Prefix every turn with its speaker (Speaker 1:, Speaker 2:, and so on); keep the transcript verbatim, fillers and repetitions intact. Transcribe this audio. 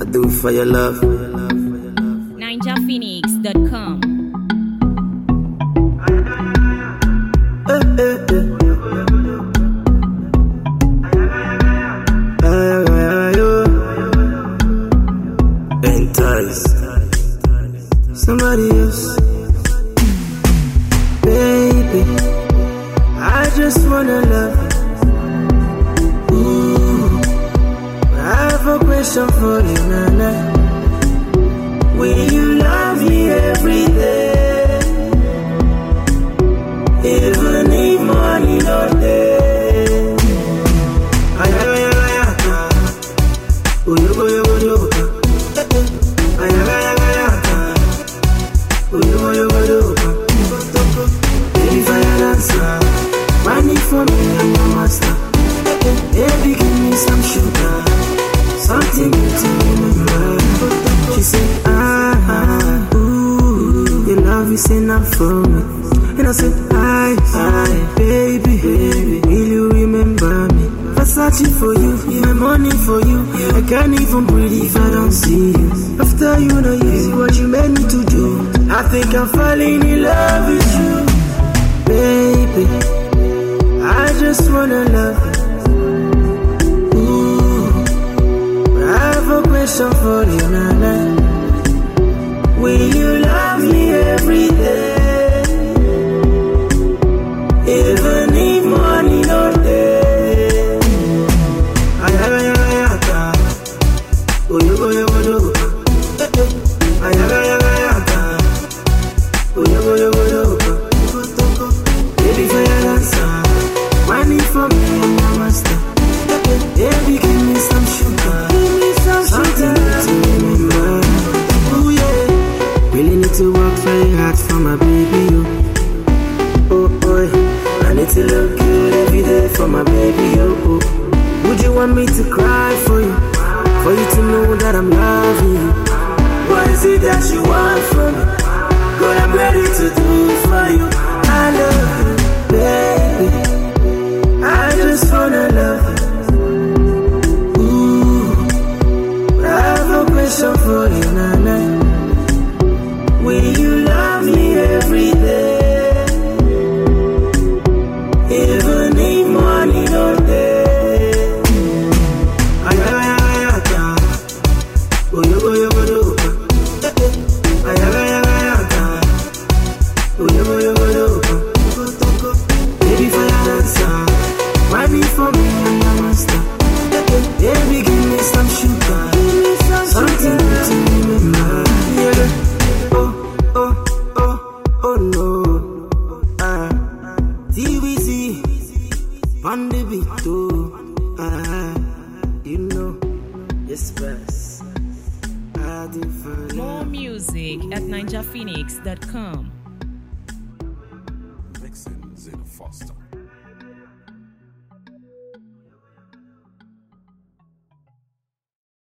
Speaker 1: do it for your love.
Speaker 2: ninja phoenix dot com.
Speaker 1: Eh, eh, eh. Somebody else, baby, I just wanna love you. Ooh, I have a question for you, Nana. Will you love me every day, even if money not there? Ayaga yaga yaga, uyogo yogo yogo. Ayaga yaga yaga. Baby, fire dancer, money for me, I'm your master. Baby, give me some sugar, something to remember. She said, ah, ah, ooh, your love is enough for me. And I said, hi, hi, baby, baby, will you remember me? Versace for you, my money for you. I can't even breathe if I don't see you. After you know you see what you made me to do, I think I'm falling in love with you, baby. I just wanna love you. Ooh, but I have a question for you, Nana. Will you love me every day, even if money not there? Ayaga yaga yaga, uyogo yogo yogo. Ayaga yaga yaga, uyogo yogo yogo. Baby, fire dancer, money for me, I'm your master. Baby, give me some sugar, something to remember. Ooh yeah, really need to work very hard for my baby. Oh, oh boy, I need to look good every day for my baby. Oh, oh. Would you want me to cry for you, for you to know that I'm loving you? What is it that you want from me? Girl, I'm ready to do for you. I love you, baby. I just wanna love you. Ooh, but I have a question for you, Nana. Will you love me every day, even if money not there? Ayaga yaga yaga, uyogo yogo yogo. Ayaga yaga yaga, uyogo yogo yogo. Baby, fire dancer, money for me, I'm your master. Baby, give me some sugar, something to remember. Yeah. Oh, oh, oh, oh no. Ah, T V C, on the beat, oh. Ah, you know, yes, best. I do for
Speaker 2: More music at ninja phoenix dot com.
Speaker 3: Mixing Zeta Foster.